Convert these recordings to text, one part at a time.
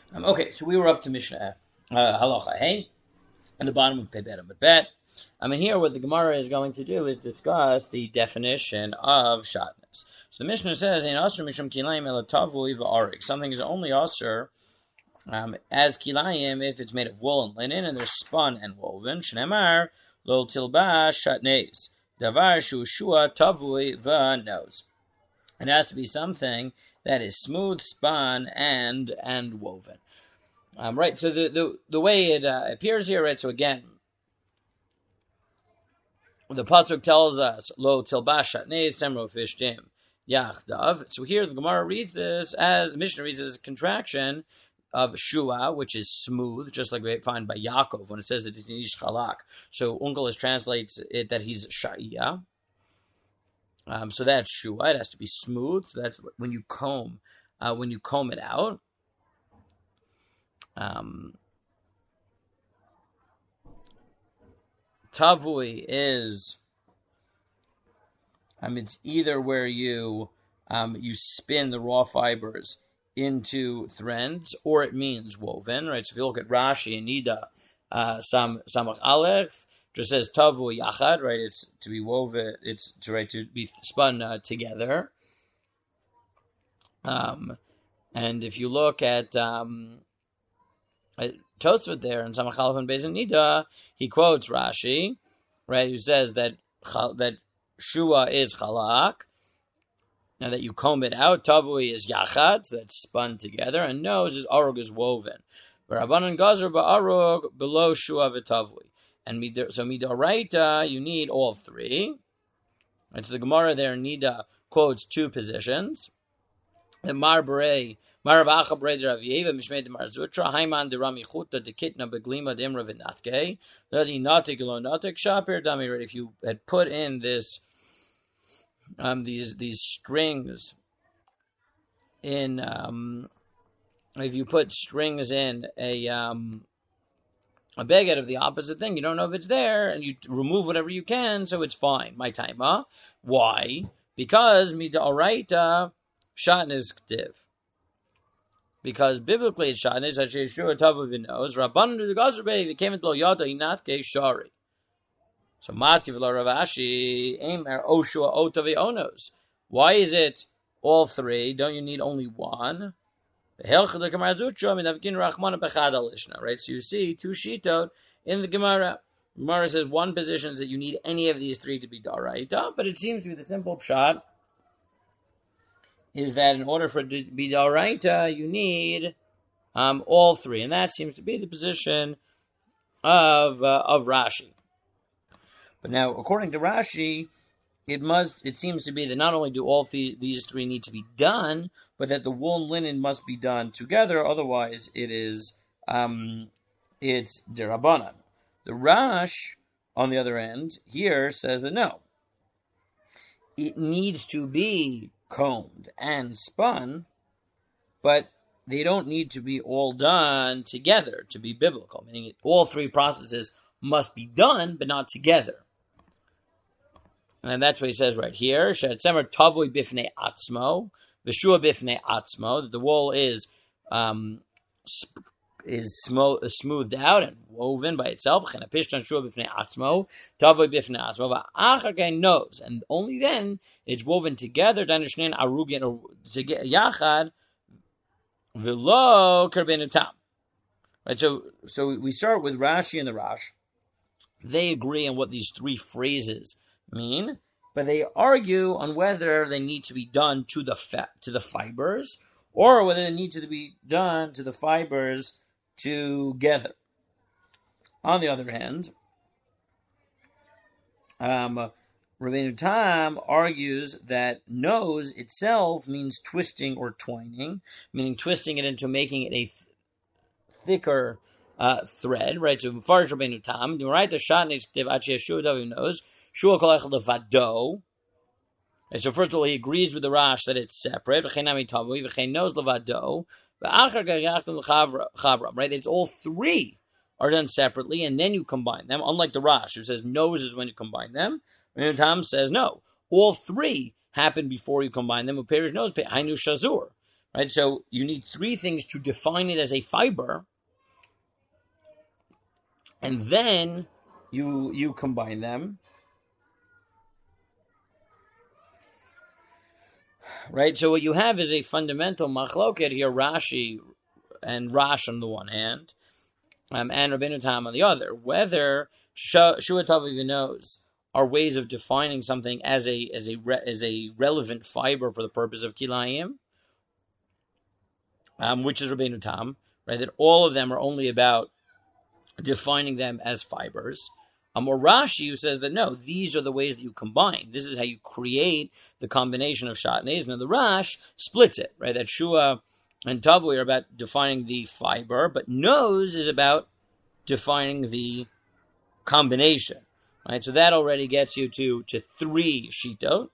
Okay, so we were up to Mishnah Halacha Hey, at the bottom of Pebet and Bet. Here what the Gemara is going to do is discuss the definition of shatnez. So the Mishnah says, "In Asher Mishum Kilayim Elatavui v'Arik." Something is only Asher as Kilayim if it's made of wool and linen and they're spun and woven. Shnemar Lo Tilbash Shatnez Davar Shushua Tavui v'Nos. It has to be something that is smooth, spun, and woven. Right, so the way it appears here, right, so again, the pasuk tells us, Lo tilbash shatnez semro fishtim yachdav. So here the Gemara reads this as, the Mishnah reads as a contraction of shua, which is smooth, just like we find by Yaakov when it says that he's ish chalak. So Unkelos translates it that he's sha'iyah. So that's shua, it has to be smooth, so that's when you comb it out. Tavui is, it's either where you spin the raw fibers into threads, or it means woven, right? So if you look at Rashi and Nida, Samach Aleph just says Tavui Yachad, right? It's to be woven, it's to be spun together. And if you look at Tosfot there in Samach Aleph and Beis Nida, he quotes Rashi, right, who says that shua is chalak, and that you comb it out. Tavui is yachad, so that's spun together, and nose is arug, is woven. But Rabbanan gazer ba'arug below shua v'tavui, and so midoraita you need all three. And so the Gemara there Nida quotes two positions. The Marbrei, Marav Acha Brei de Rav Yeva, Mishmei de Marzutra, Haiman de Rami Chuta de Kitna Beglima de Imra Vinatke, Ladi Natik Lo Natik Shapir Dami. If you had put in this, these strings in, if you put strings in a baguette of the opposite thing, you don't know if it's there, and you remove whatever you can, so it's fine. My taima. Why? Because Midaoraita Shatnez Ktiv. Because biblically it's Shatnez, Hasheshua Tavu Vinos, Rabban to the Gazerbe, they came into Lo Yada Inatke Shari. So Matkiv La Ravashi, Aimer Oshua Otavi Onos. Why is it all three? Don't you need only one? Right? So you see two shitot in the Gemara. Gemara says one position is that you need any of these three to be Daraita, but it seems to be the simple pshat is that in order for it to be Daraita, you need all three. And that seems to be the position of Rashi. But now, according to Rashi, it seems to be that not only do all these three need to be done, but that the wool and linen must be done together, otherwise it's derabanan. The Rash, on the other end, here says that no, it needs to be combed and spun, but they don't need to be all done together to be biblical, meaning all three processes must be done, but not together. And that's what he says right here. Shetzemer tavui bifnei atzmo, v'shua bifnei atzmo. That the wool is smoothed out and woven by itself. Chen apishtan shua bifnei atzmo, tavui bifnei atzmo. V'achar knows, and only then it's woven together. Danishnein arugin or yachad v'lo kerbenu tam. Right. So we start with Rashi and the Rash. They agree on what these three phrases mean, but they argue on whether they need to be done to the fibers, or whether they need to be done to the fibers together. On the other hand, Rabbeinu Tam argues that nose itself means twisting or twining, meaning twisting it into making it a thicker thread, right? So Mefarish Rabbeinu Tam, the right the shatnez ktiv achi yeshua davi knows shua kol echad levado. And so first of all, he agrees with the Rash that it's separate. V'chein nami tavui v'chein knows levado. V'achar gayachtem l'chavram. Right? It's all three are done separately, and then you combine them. Unlike the Rash, who says knows is when you combine them. Rabbeinu Tam says no. All three happen before you combine them. Uperish knows hainu shazur. right? So you need three things to define it as a fiber, and then you combine them, right? So what you have is a fundamental machloket here, Rashi and Rash on the one hand, and Rabbeinu Tam on the other, whether Shua Tov even knows are ways of defining something as a relevant fiber for the purpose of kilayim, which is Rabbeinu Tam, right? That all of them are only about defining them as fibers. Or Rashi, who says that no, these are the ways that you combine. This is how you create the combination of shatnez. Now the Rash splits it, right? That Shua and Tavui are about defining the fiber, but nose is about defining the combination, right? So that already gets you to three shitot.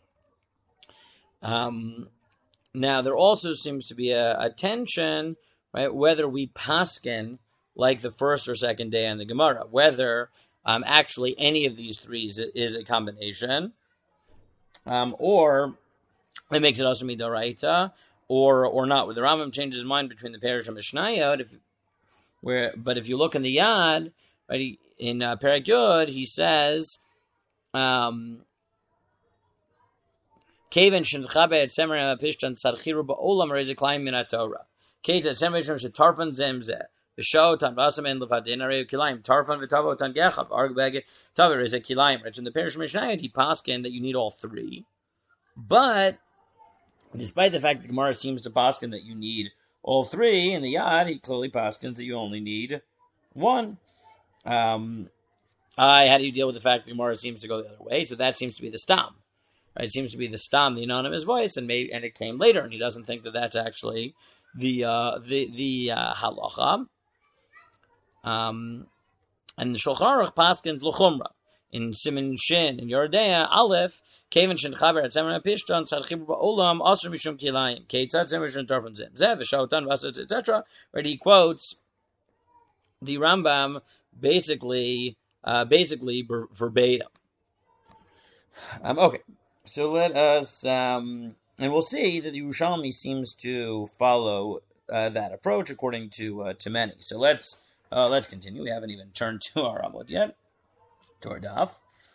Now there also seems to be a tension, right? Whether we paskin like the first or second day on the Gemara, whether actually any of these three is a combination, or it makes it also midoraita, or not. Where the Rambam changes his mind between the Perish and Mishnayot, but if you look in the Yad, right, in Perek Yud, he says, Keven shenchabe et semer pishtan tzarchiru ba'olam rezeklayim min haTorah. Keta semer shetarfan zemzeh. V'shotan v'asamen levadin areu kilayim tarfan v'tavotan gechab argbege taver rezek kilayim. Right, in the Perish Mishnayot, he paskin that you need all three, but despite the fact that Gemara seems to paskin that you need all three, in the Yad, he clearly paskins that you only need one. How do you deal with the fact that Gemara seems to go the other way? So that seems to be the stam. Right? It seems to be the stam, the anonymous voice, and it came later, and he doesn't think that that's actually the halacha. And the Shulchan Aruch paskins l'chumra. In Siman Shin, in Yordea, Aleph, Kevin Shin Chaber at Semer Pishton, Tzadchibur Ba'olam, Asr Mishum Kilayim, Keitzad Semer Shin Tarfon Zim, Zev, Shautan, Vasat, etc., where he quotes the Rambam basically verbatim. Okay, so let us, and we'll see that the Yerushalmi seems to follow that approach according to many. So let's continue. We haven't even turned to our Amud yet. Tordaf.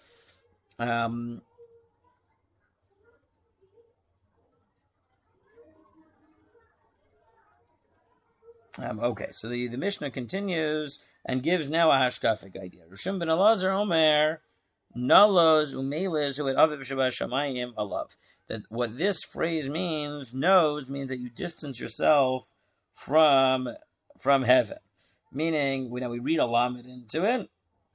Okay, so the Mishnah continues and gives now a hashkafic idea. Rishon ben Elazar Omer, Nalos umelis hu et aviv sheba shamayim alav. That what this phrase means that you distance yourself from heaven. Meaning, we read a lamed into it.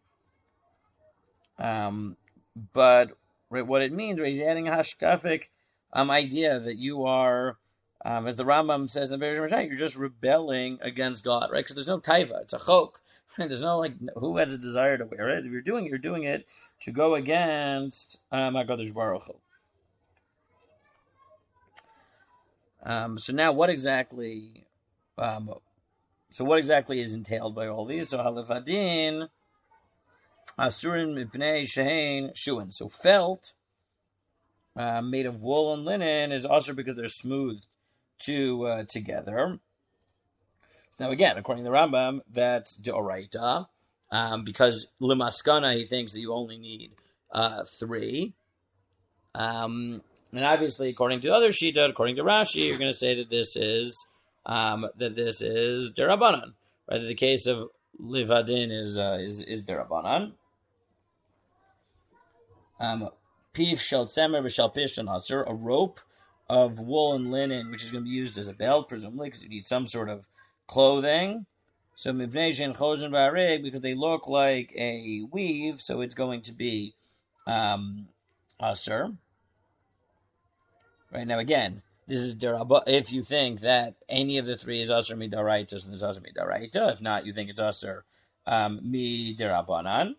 But right, what it means, right, he's adding a hashkafic idea that you are, as the Rambam says in the Bereishit Mishnah, you're just rebelling against God, right? Because there's no taiva, it's a chok. Right? There's no who has a desire to wear it. If you're doing it to go against HaKadosh Baruch Hu. So now, what exactly is entailed by all these? So halifadin. Asurin mipnei shehein shuin. So felt made of wool and linen is also because they're smoothed together. Now again, according to the Rambam, that's deoraita, because limaskana he thinks that you only need three. And obviously, according to other shita, according to Rashi, you're going to say that this is derabanan. Right? The case of livadin is derabanan. Pif shel tzemer v'shel pishtan asur, a rope of wool and linen, which is going to be used as a belt, presumably, because you need some sort of clothing. So mibnei shein chosen ba'arig, because they look like a weave, so it's going to be asur. Right now, again, this is derabba. If you think that any of the three is asur midaraita, then it's asur midaraita. If not, you think it's asur midarabanan.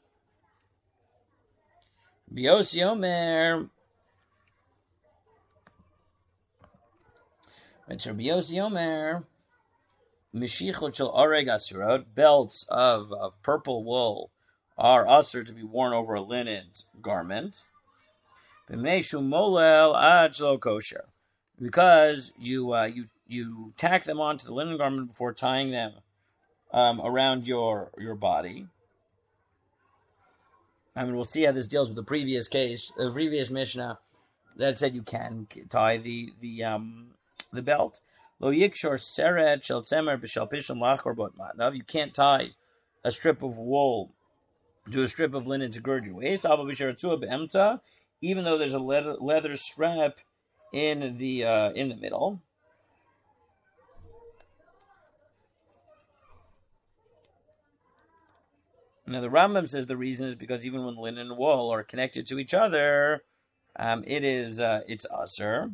Biosi Omer. It's Biosi Omer. Mishichot shel oreg asurot. Belts of purple wool are asur to be worn over a linen garment. B'meishu molel ad shelo kosher. Because you you tack them onto the linen garment before tying them around your body. I mean, we'll see how this deals with the previous case, the previous Mishnah that said you can tie the belt. Lo yikshor seret shel tzemer b'shel pishon lachor bot matnav. You can't tie a strip of wool to a strip of linen to gird your waist. Even though there's a leather strap in the middle. Now the Rambam says the reason is because even when linen and wool are connected to each other, it's usher.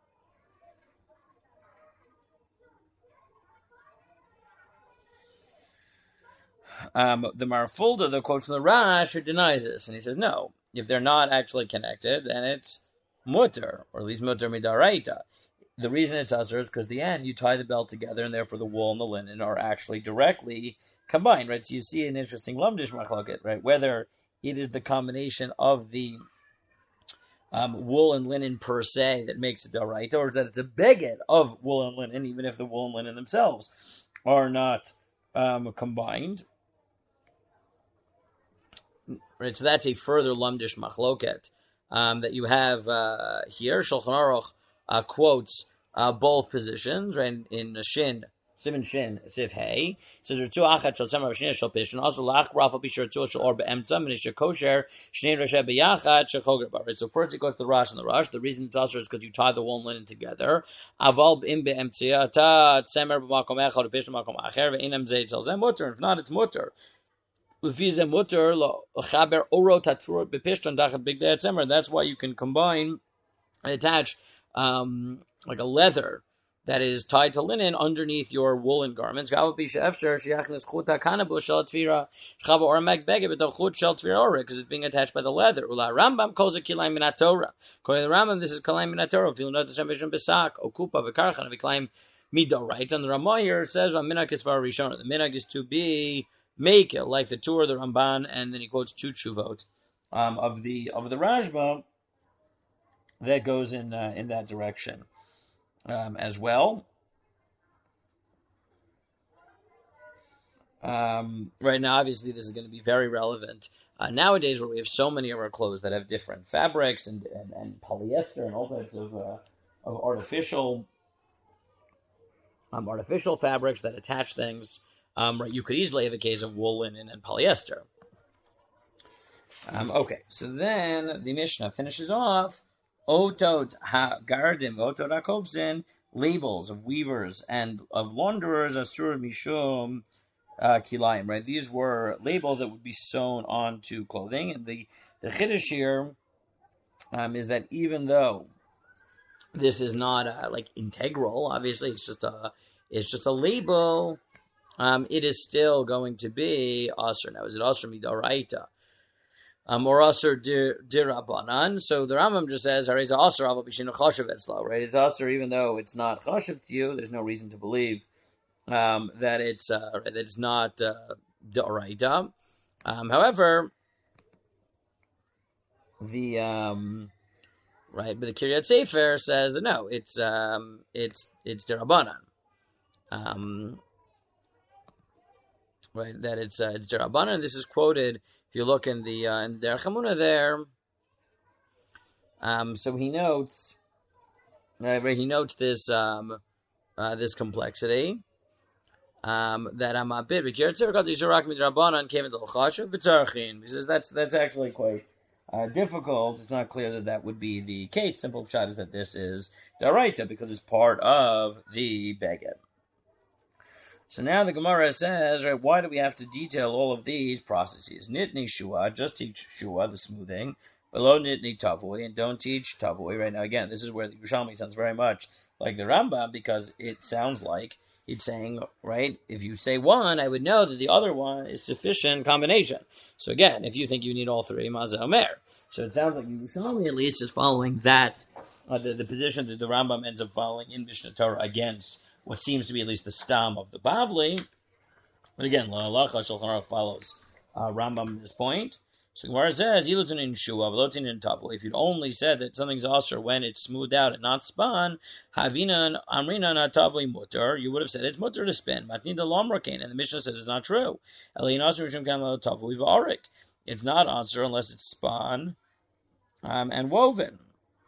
The Marfulda, the quote from the Rash, denies this, and he says no. If they're not actually connected, then it's mutter, or at least mutter midaraita. The reason it's usher is because the end you tie the belt together, and therefore the wool and the linen are actually directly combined, right? So you see an interesting lumdish machloket, right? Whether it is the combination of the wool and linen per se that makes it daraita, or that it's a beged of wool and linen, even if the wool and linen themselves are not combined. Right, so that's a further lumdish machloket that you have here. Shulchan Aruch quotes both positions, right? In Shin, Simon Shin, Sif Hey, says Ritzu Achat Shel Tzemer V'Shnei Shel Pishon. Also Lach Rafa Bishur Ritzu Shel Or Be'emtza Minisha Kosher Shnei Rasha B'Yachat Shel Choger Bar. Right. So first it goes to the Rosh and the Rosh. The reason it's also is because you tie the wool and linen together. Aval B'Im Be'emtzia Ta Tzemer B'Makom Echad Pishon Makom Acher Ve'Inam Zeit Shel Zem Mutter. If not, it's mutter. That's why you can combine and attach like a leather that is tied to linen underneath your woolen garments. Because it's being attached by the leather. Rambam calls it kilayim min haTorah. According to the Rambam, this is kilayim min haTorah. Right, and the Ramah here says the minhag is to be make it like the Tur, the Ramban, and then he quotes two Tshuvot of the Rashba that goes in that direction as well. Right now, obviously, this is going to be very relevant nowadays, where we have so many of our clothes that have different fabrics and polyester and all types of artificial fabrics that attach things. Right, you could easily have a case of wool, linen, and polyester. Okay, so then the Mishnah finishes off Otot HaGardim, Otot HaKovzin, labels of weavers and of launderers, Asur Mishum Kilayim, right? These were labels that would be sewn onto clothing. And the Chiddush here is that even though this is not like integral, obviously it's just a label, it is still going to be Asr. Now, is it Asr Midaraita? Or Asr Dirabanan? So the Rambam just says, right? It's Asr even though it's not Chashav to you. There's no reason to believe that it's not Daraita. However, but the Kiryat Sefer says that no, it's Dirabanan. Right, that it's Derabanan, and this is quoted. If you look in the Derech Hamuna there, so he notes this this complexity that I'm a bit. He says that's actually quite difficult. It's not clear that would be the case. Simple shot is that this is Daraita because it's part of the Beged. So now the Gemara says, right, why do we have to detail all of these processes? Nitni Shua, just teach Shua, the smoothing, below Nitni Tavui, and don't teach Tavui. Right now, again, this is where the Yerushalmi sounds very much like the Rambam, because it sounds like it's saying, right, if you say one, I would know that the other one is sufficient combination. So again, if you think you need all three, Mazeh Omer. So it sounds like Yerushalmi at least is following that, the position that the Rambam ends up following in Mishnah Torah against what seems to be at least the stam of the Bavli. But again, Shulchan Aruch follows Rambam at this point. So Gemara says, "Yilutin in shua, velotin in tavul." If you'd only said that something's asur when it's smoothed out and not spun, havina amrina not tavli mutter, you would have said it's mutter to spin. Matnida lomrakin, and the Mishnah says it's not true. Elin asur mishum kam tavli v'arik. It's not asur unless it's spun and woven.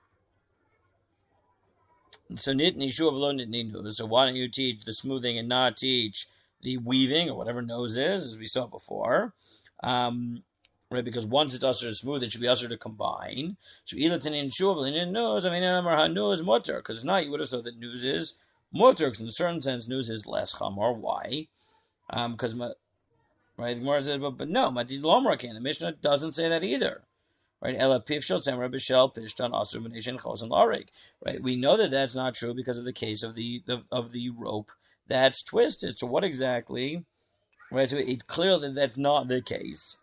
So nitni shua v'lo nitni nuz. So why don't you teach the smoothing and not teach the weaving or whatever nose is, as we saw before? Right, because once it's usher to smooth, it should be usher to combine. So ilatin in shuv in nose, I mean amar nose mutter. Because if not, you would have thought that news is mutter. Because in a certain sense, news is less chamor. Why? Because right, the Gemara says, but no, matid lomra can. The Mishnah doesn't say that either. Right, ela pifshel semra b'shel pishtan asur b'nation chosen larik. Right, we know that that's not true because of the case of the rope that's twisted. So what exactly? Right, so it's clear that that's not the case.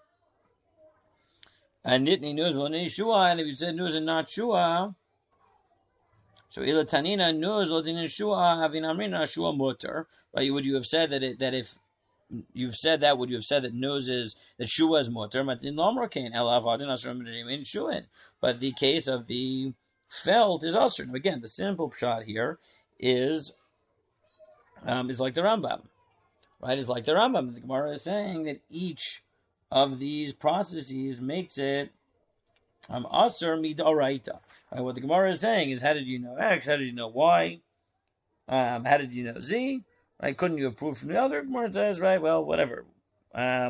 And nitni nuz nitni shua, and if you said nuz and not shua, so ilatanina nuz nitni shua having amrina shua mutter. Right? Would you have said that if you've said that, would you have said that nuz is that shua is mutter? But in lomrakein elavadin asur in shuin. But the case of the felt is asur. Again, the simple shot here is like the Rambam. Right? It's like the Rambam. The Gemara is saying that each of these processes makes it asur midoraita. What the Gemara is saying is, how did you know X? How did you know Y? How did you know Z? Right? Couldn't you have proved from the other? Gemara says, right? Well, whatever. Right?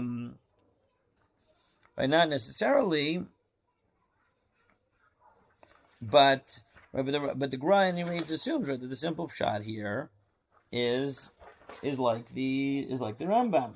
Not necessarily, but the Gemara anyways assumes, right, that the simple pshat here is like the Rambam.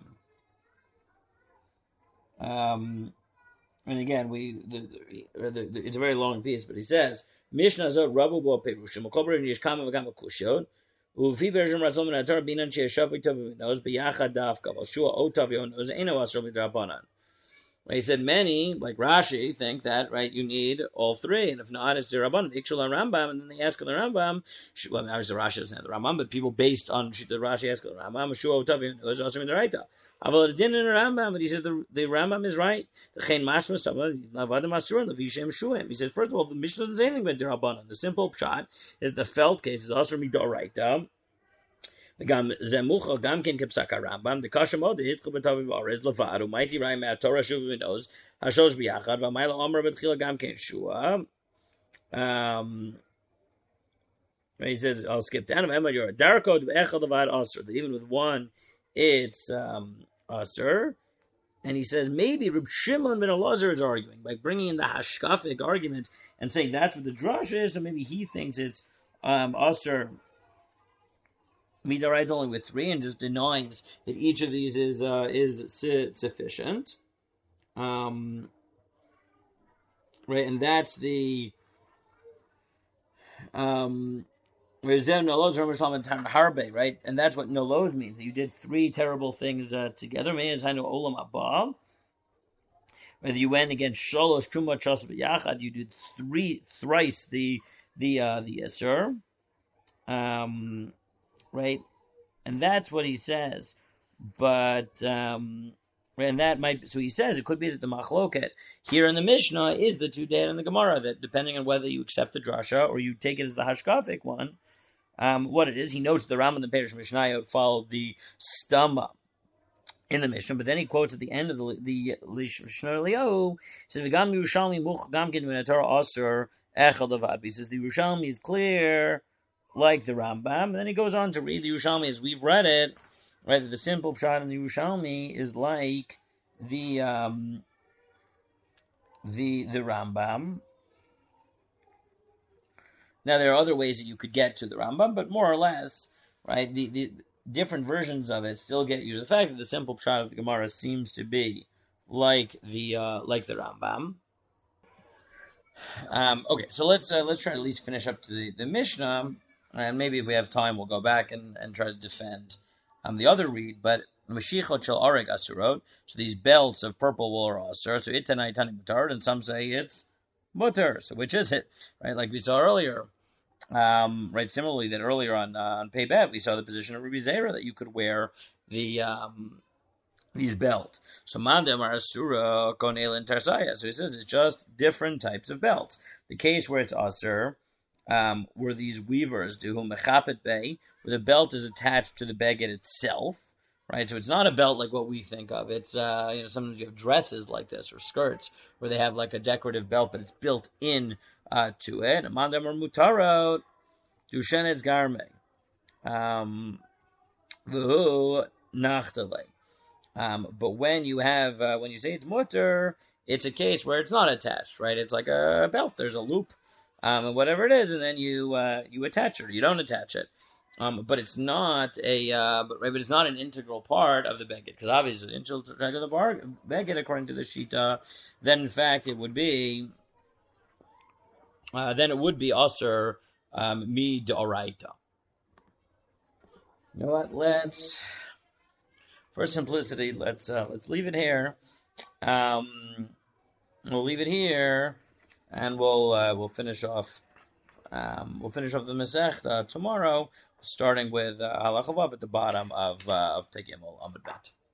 And again, it's a very long piece, but he says, Mishnah Zot Rabu Bo Perushim, Okober Yishkama Vagama Kushot, Uvi version Razom and Atar Binan Sheeshavi Tov Knows, Biyachad Dafka, Shua Otav Yonos, Eno Asro Midrabanan. He said many, like Rashi, think that, right, you need all three, and if not, it's the Rabban, Ikshul Rambam, and then they ask the Rambam, well, obviously Rashi doesn't have the Rambam, but people based on the Rashi ask the Rambam, Shua Otav Yonos, Asro Midrabanan. Aval didn't in the Rambam, but he says the Rambam is right. The Chen Mashma Navadim Asurin Levishem Shuim. He says, first of all, the Mishnah doesn't say anything about Dirabanan. The simple pshat is the felt case is also Midoraita. Gam Zemucha Gam Ken Kipsaka Rambam. The Kashamod the Hitchel Betavi Vares Levadu Mighty Rai Mea Torah Shuv Minos Hashosh Biyachad Vamayla Omer Betchila Gam Ken Shua. He says, I'll skip down. Emma, you're a Darko Echad Avad Asr. That even with one, it's Asr. And he says maybe Reb Shimon ben Elazar is arguing by bringing in the hashkafic argument and saying that's what the drush is, so maybe he thinks it's Asr Midarait only with three and just denies that each of these is sufficient. Right, and that's the right, and that's what nolod means. You did three terrible things together. Whether you went against shalosh truma chas b'yachad, you did thrice the iser, right, and that's what he says. But and that might. So he says it could be that the machloket here in the Mishnah is the two dead in the Gemara. That depending on whether you accept the drasha or you take it as the hashkafic one. What it is, he notes the Ram and the Perish Mishnayot followed the stama in the Mishnah, but then he quotes at the end of the Mishnah Leo, says V'gam Yerushalmi Much Gamkin Torah Asur Echad Avad. He says the Yerushalmi is clear like the Rambam, and then he goes on to read the Yerushalmi as we've read it, right? That the simple pshat in the Yerushalmi is like the Rambam. Now, there are other ways that you could get to the Rambam, but more or less, right, the different versions of it still get you to the fact that the simple pshat of the Gemara seems to be like the Rambam. Okay, so let's try to at least finish up to the Mishnah, and maybe if we have time, we'll go back and try to defend the other read. But Mashiachot shel Areg Asurot, so these belts of purple wool are Asur, so Itanai Tani Mutar, and some say it's Mutter. So which is it? Right, like we saw earlier. Right, similarly, that earlier on Pei Bet, we saw the position of Rabbi Zera that you could wear the these belts. So mandam are asura konel and tarsaya. So he says it's just different types of belts. The case where it's asur, where these weavers do who mechapet bay, where the belt is attached to the beged itself, right? So it's not a belt like what we think of. It's sometimes you have dresses like this or skirts where they have like a decorative belt, but it's built in to it. Mandam or mutarot dushenetz garme, v'hu nachtale. But when you have when you say it's mutter, it's a case where it's not attached, right? It's like a belt. There's a loop, and whatever it is, and then you attach it. Or you don't attach it, but it's not but it's not an integral part of the beged, because obviously integral to the beged according to the shita. Then in fact it would be aser mi d'oraita. You know what? For simplicity, let's leave it here. We'll leave it here, and we'll finish off. We'll finish off the Masechta tomorrow, starting with Halacha Vav at the bottom of Pegimel Amud Bet.